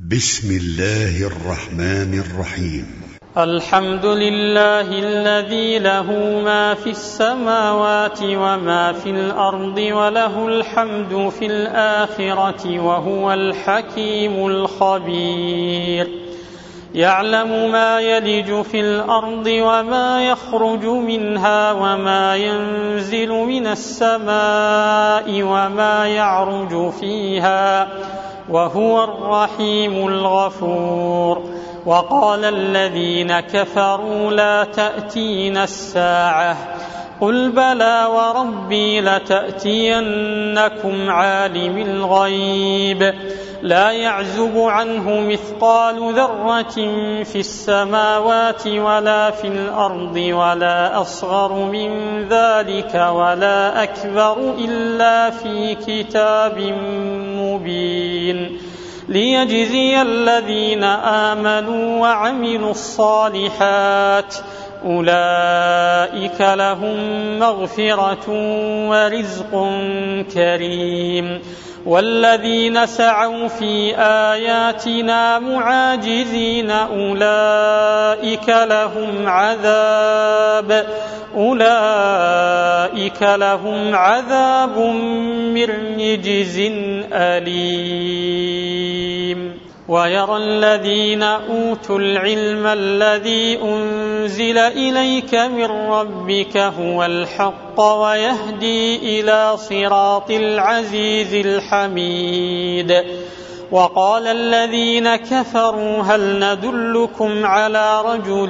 بسم الله الرحمن الرحيم. الحمد لله الذي له ما في السماوات وما في الأرض وله الحمد في الآخرة وهو الحكيم الخبير. يعلم ما يلج في الأرض وما يخرج منها وما ينزل من السماء وما يعرج فيها وهو الرحيم الغفور. وقال الذين كفروا لا تأتينا الساعة قل بلى وربي لتأتينكم عالم الغيب لا يعزب عنه مثقال ذرة في السماوات ولا في الأرض ولا أصغر من ذلك ولا أكبر إلا في كتاب مبين ليجزي الذين آمنوا وعملوا الصالحات أولئك لهم مغفرة ورزق كريم. والذين سعوا في آياتنا معاجزين أولئك لهم عذاب من رجز أليم. ويرى الذين أوتوا العلم الذي أنزل إليك من ربك هو الحق ويهدي إلى صراط العزيز الحميد. وقال الذين كفروا هل ندلكم على رجل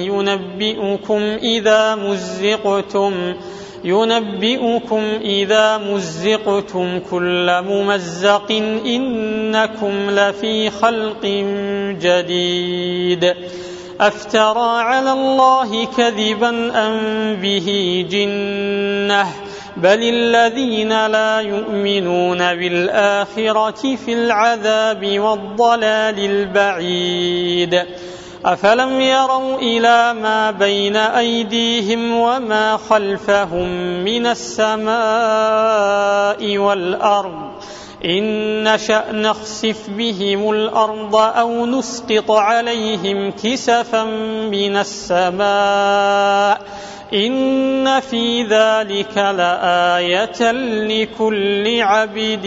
ينبئكم إذا مزقتم كل ممزق إنكم لفي خلق جديد. أفترى على الله كذبا أم به جنة بل الذين لا يؤمنون بالآخرة في العذاب والضلال البعيد. أفلم يروا إلى ما بين أيديهم وما خلفهم من السماء والأرض إن نشأ نخسف بهم الأرض أو نسقط عليهم كسفا من السماء إن في ذلك لآية لكل عبد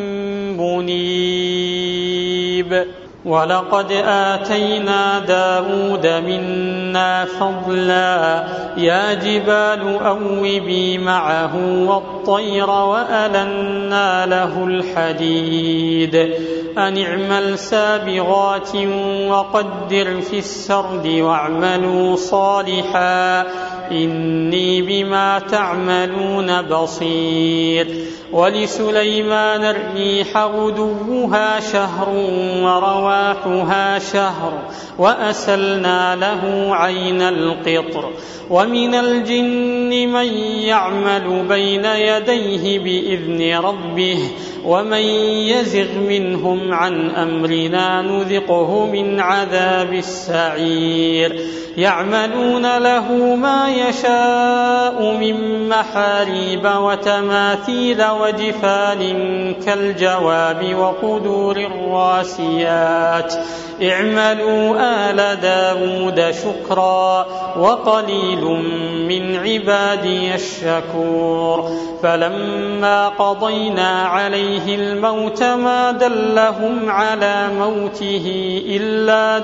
منيب. ولقد آتينا داود منا فضلا يا جبال أوبي معه والطير وألنا له الحديد أن اعمل سابغات وقدر في السرد واعملوا صالحا إني بما تعملون بصير. ولسليمان الريح غدوها شهر ورواحها شهر وأسلنا له عين القطر. ومن الجن من يعمل بين يديه بإذن ربه ومن يزغ منهم عن أمرنا نذقه من عذاب السعير. يعملون له ما يشاء من محاريب وتماثيل وجفان كالجواب وقدور الراسيات اعملوا آل داود شكرا وقليل من عبادي الشكور. فلما قضينا عليه الموت ما دلهم على موته إلا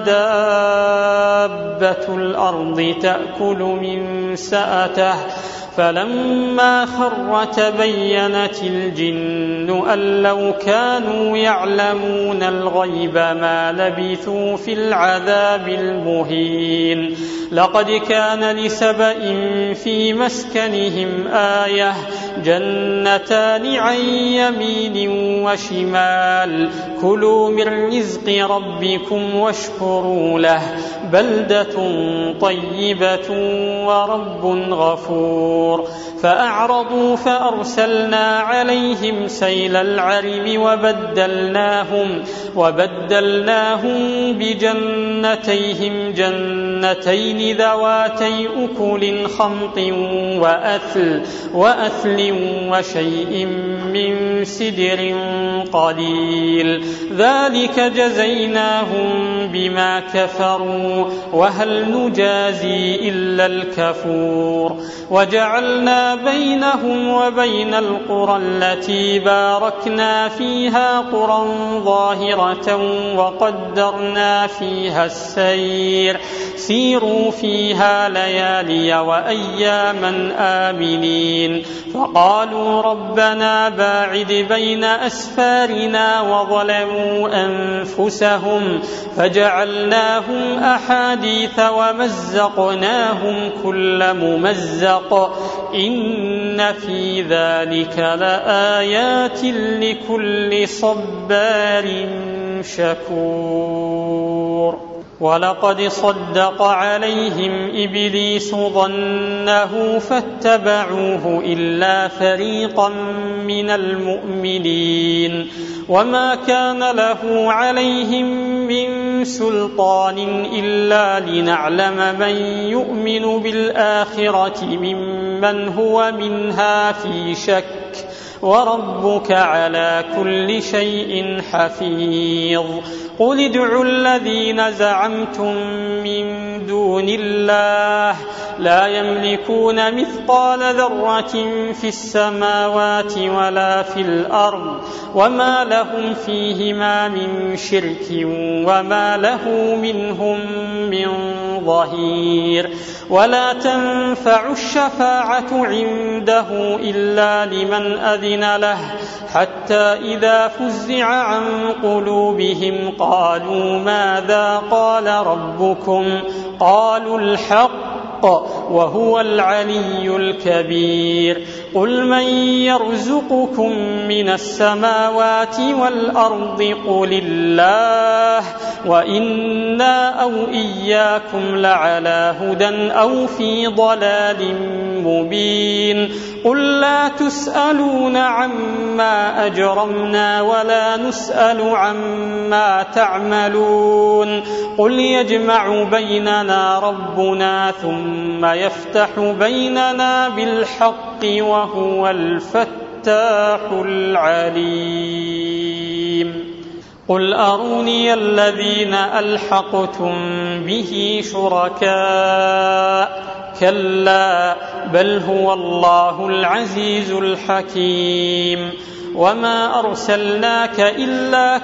دابة الأرض تأكل من سأته فلما خر تبينت الجن أن لو كانوا يعلمون الغيب ما لبثوا في العذاب المهين. لقد كان لسبإ في مسكنهم آية جنتان عن يمين وشمال كلوا من رزق ربكم واشكروا له بلدة طيبة ورب غفور. الكفور فأعرضوا فأرسلنا عليهم سيل العرم وبدلناهم بجنتيهم جنتين ذواتي أكل خمط وأثل وشيء من سدر قليل ذلك جزيناهم بما كفروا وهل نجازي إلا الكفور وجعلنا بينهم وبين القرى التي باركنا فيها قرى ظاهرة وقدرنا فيها السير سيروا فيها ليالي وأياما آمنين فقالوا ربنا باعد بين أسفارنا وظلموا أنفسهم فجعلناهم أحاديث ومزقناهم كل ممزق إن في ذلك لآيات لكل صبار شكور ولقد صدق عليهم إبليس ظنه فاتبعوه إلا فريقا من المؤمنين وما كان له عليهم من سلطان إلا لنعلم من يؤمن بالآخرة ممن هو منها في شك وربك على كل شيء حفيظ قل ادعوا الذين زعمتم من دون الله لا يملكون مثقال ذرة في السماوات ولا في الأرض وما لهم فيهما من شرك وما له منهم من ظهير ولا تنفع الشفاعة عنده إلا لمن أذن له حتى إذا فزع عن قلوبهم قالوا ماذا قال ربكم قالوا الحق وهو العلي الكبير قل من يرزقكم من السماوات والأرض قل الله وإنا أو إياكم لعلى هدى أو في ضلال مبين قل لا تسألون عما أجرمنا ولا نسأل عما تعملون قل يجمع بيننا ربنا ثم يفتح بيننا بالحق وهو الفتاح العليم قل أروني الذين ألحقتم به شركاء كلا بل هو الله العزيز الحكيم وما أرسلناك إلا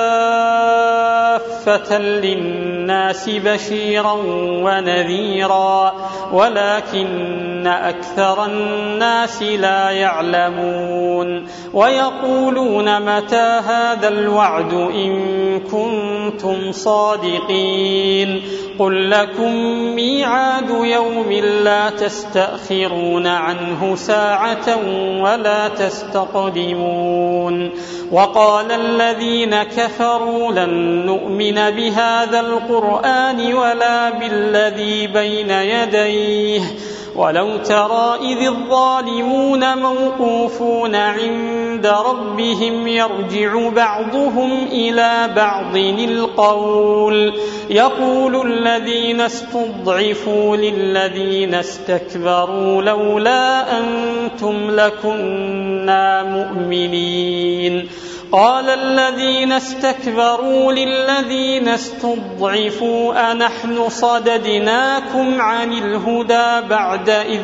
كافة للناس بشيرا ونذيرا ولكن أكثر الناس لا يعلمون ويقولون متى هذا الوعد إن كنتم صادقين قل لكم ميعاد يوم لا تستأخرون عنه ساعة ولا تستقدمون وقال الذين كفروا لن نؤمن بهذا القرآن ولا بالذي بين يديه ولو ترى إذ الظالمون موقوفون عند ربهم يرجع بعضهم إلى بعض القول يقول الذين استضعفوا للذين استكبروا لولا أنتم لكنا مؤمنين قال الذين استكبروا للذين استضعفوا أنحن صددناكم عن الهدى بعد إذ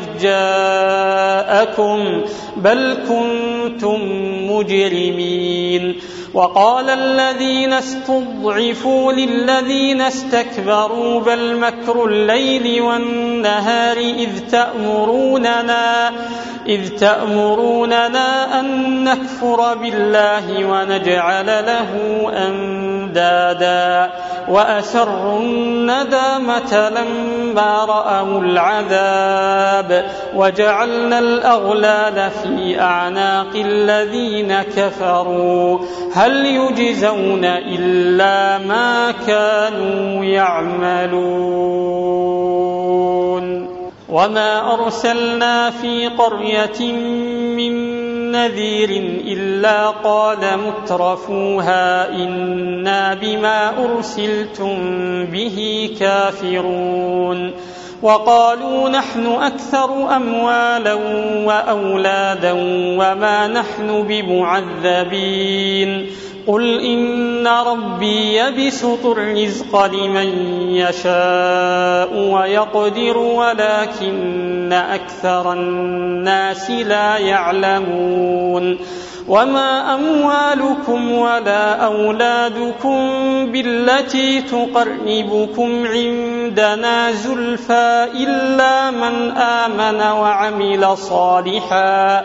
جاءكم بل كنتم مجرمين وقال الذين استضعفوا للذين استكبروا بل مكر الليل والنهار إذ تأمروننا أن نكفر بالله ونجعل له أندادا وأسروا الندامة لما رأوا العذاب وجعلنا الأغلال في أعناق الذين كفروا هل يجزون إلا ما كانوا يعملون وما أرسلنا في قرية من نذير إلا قال مترفوها إنا بما أرسلتم به كافرون وقالوا نحن أكثر أموالا وأولادا وما نحن بمعذبين قل إن ربي يبسط الرزق لمن يشاء ويقدر ولكن أكثر الناس لا يعلمون وما أموالكم ولا أولادكم بالتي تقربكم عندنا زلفى إلا من آمن وعمل صالحا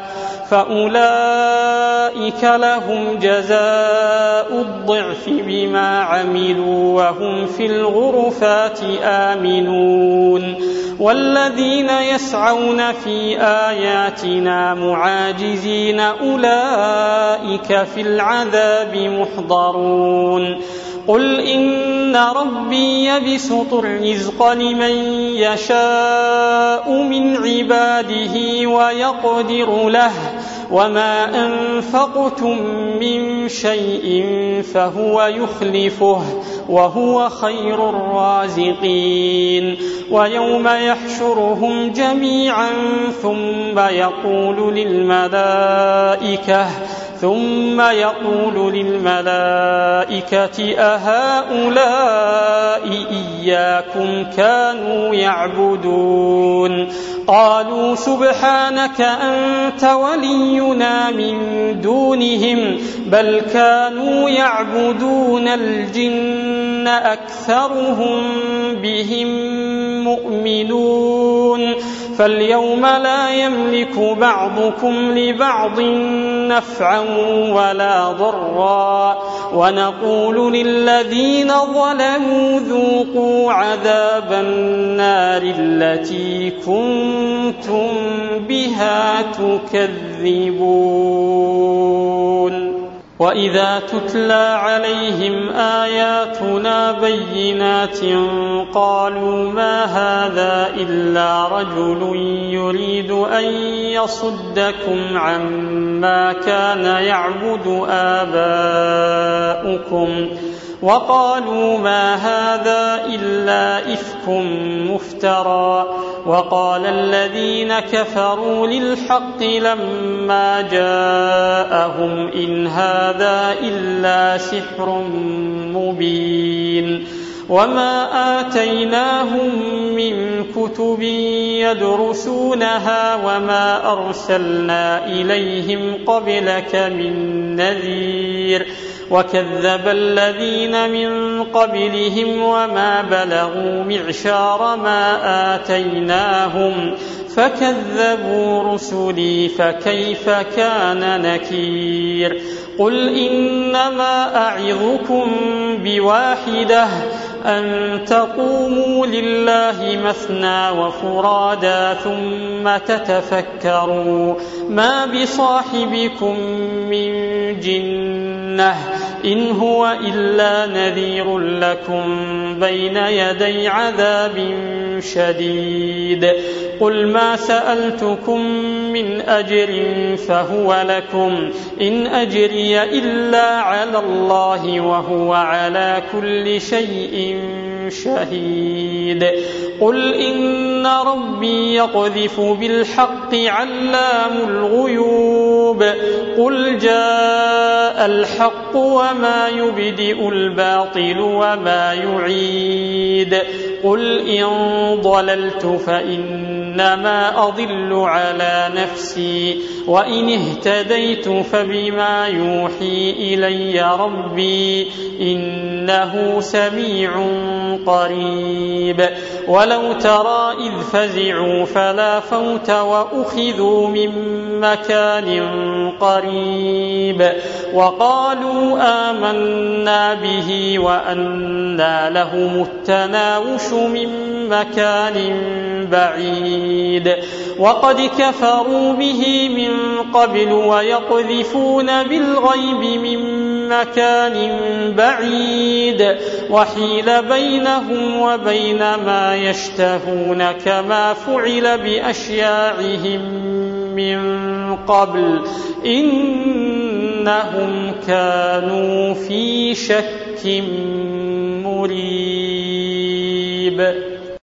فأولئك لهم جزاء الضعف بما عملوا وهم في الغرفات آمنون والذين يسعون في آياتنا معاجزين أولئك في العذاب محضرون قل إن ربي يبسط الرزق لمن يشاء من عباده ويقدر له وما أنفقتم من شيء فهو يخلفه وهو خير الرازقين ويوم يحشرهم جميعا ثم يقول للملائكة أهؤلاء إياكم كانوا يعبدون قالوا سبحانك أنت ولينا من دونهم بل كانوا يعبدون الجن أكثرهم بهم مؤمنون فاليوم لا يملك بعضكم لبعض نفعا ولا ضرا ونقول للذين ظلموا ذوقوا عذاب النار التي كنتم بها تكذبون وإذا تتلى عليهم آياتنا بينات قالوا ما هذا إلا رجل يريد أن يصدكم عما كان يعبد آباؤكم وقالوا ما هذا إلا إفك مفترى وقال الذين كفروا للحق لما جاءهم إن هذا إلا سحر مبين وما آتيناهم من كتب يدرسونها وما أرسلنا إليهم قبلك من نذير وكذب الذين من قبلهم وما بلغوا معشار ما آتيناهم فكذبوا رسلي فكيف كان نكير قل إنما أعظكم بواحدة أن تقوموا لله مثنى وفرادا ثم تتفكروا ما بصاحبكم من جنة إن هو إلا نذير لكم بين يدي عذاب شديد قل ما سألتكم من أجر فهو لكم إن أجري إلا على الله وهو على كل شيء شهيد قل إن ربي يقذف بالحق علام الغيوب قل جاء الحق وما يبدئ الباطل وما يعيد قل إن ضللت فإنما أضل على نفسي وإن اهتديت فبما يوحي إلي ربي إنه سميع قريب ولو ترى إذ فزعوا فلا فوت وأخذوا من مكان قريب وقالوا آمنا به وأنى لهم التناوش من مكان بعيد وقد كفروا به من قبل ويقذفون بالغيب من مكان بعيد وحيل بينهم وبين ما يشتهون كما فعل بأشياعهم من قبل إنهم كانوا في شك مريب.